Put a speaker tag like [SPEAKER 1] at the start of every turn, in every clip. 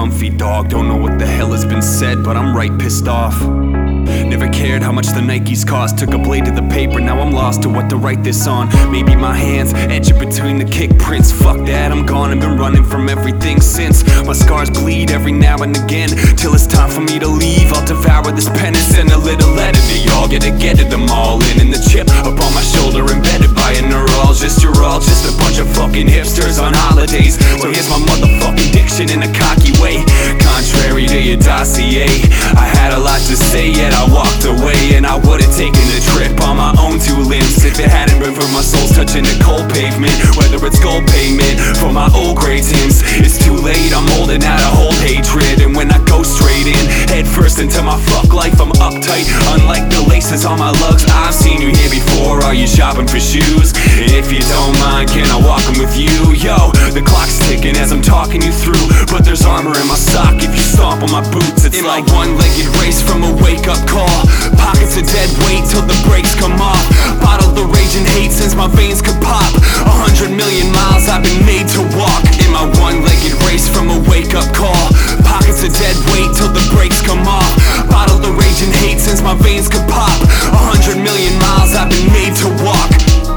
[SPEAKER 1] comfy, dog. Don't know what the hell has been said, but I'm right pissed off. Never cared how much the Nikes cost. Took a blade to the paper, now I'm lost to what to write this on. Maybe my hands etch it between the kick prints. Fuck that, I'm gone and been running from everything since. My scars bleed every now and again, till it's time for me to leave. I'll devour this pen and send a little letter to y'all. Get them all in the chip up on my shoulder, embedded by a neurologist. You're all just a bunch of fucking hipsters on holidays. So here's my motherfucking diction in a cocky way. Contrary to your dossier, I had a lot to say, yet I walked away. And I would've taken a trip on my own two limbs if it hadn't been for my soul's touching the cold pavement. Whether it's gold payment for my old grades hymns, it's too late, I'm holding out a whole hatred. And when I go straight in, head first into my fuck life, I'm uptight. Unlike the laces on my lugs, I've seen you here before. Are you shopping for shoes? If you don't mind, can I walk them with you? Yo, the clock's ticking as I'm talking you through, but there's armor in my sock if you stomp on my boots. It's in like one-legged race from a wake-up call. Pockets of dead weight till the brakes come off. Bottled the rage and hate since my veins could pop. 100 million miles I've been made to walk. In my one-legged race from a wake-up call. Pockets of dead weight till the brakes come off. Bottled the rage and hate since my veins could pop. 100 million miles I've been made to walk.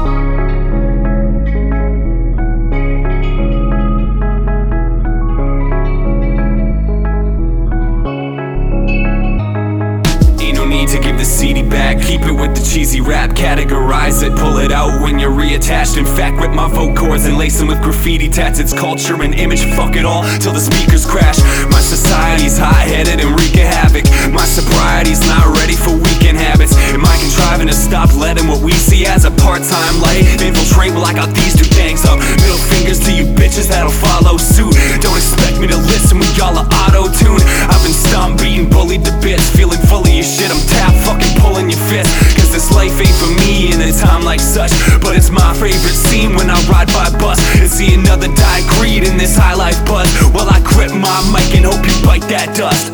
[SPEAKER 1] To give the CD back, keep it with the cheesy rap, categorize it, pull it out when you're reattached. In fact, rip my vote cords and lace them with graffiti tats. It's culture and image, fuck it all till the speakers crash. My society's hot-headed and wreaking havoc. My sobriety's not ready for weekend habits. Am I contriving to stop letting what we see as a part-time light infiltrate? Well, I got these two things up. Middle fingers to you bitches that'll follow suit. Don't expect me to listen when y'all are auto-tuned. I've been stomped, beaten, bullied to bits, feeling full of your shit. I'm fucking pulling your fist, cause this life ain't for me in a time like such. But it's my favorite scene when I ride by bus and see another die greed in this high life buzz. Well, I grip my mic and hope you bite that dust.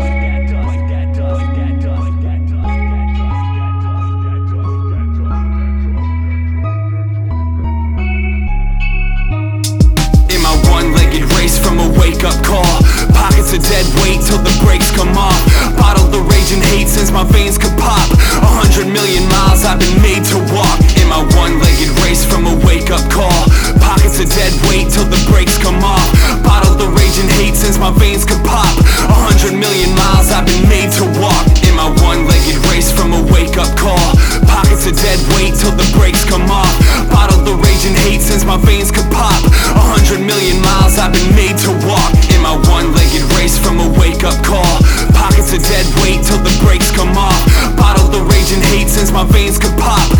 [SPEAKER 1] In my one-legged race from a wake-up call. Pockets of dead weight till the brakes come off. Bottled the rage and hate since my veins could pop. 100 million miles I've been made to walk. In my one-legged race from a wake-up call. Pockets of dead weight till the brakes come off. Bottled the rage and hate since my veins could pop. 100 million miles I've been made to walk. In my one-legged race from a wake-up call. Pockets of dead weight till the brakes come off. Bottled the rage and hate since my veins could pop. 100 million miles I've been made to walk. In my one-legged race from a wake-up call. Pockets of dead weight till the brakes come off. Bottled the rage and hate since my veins could pop.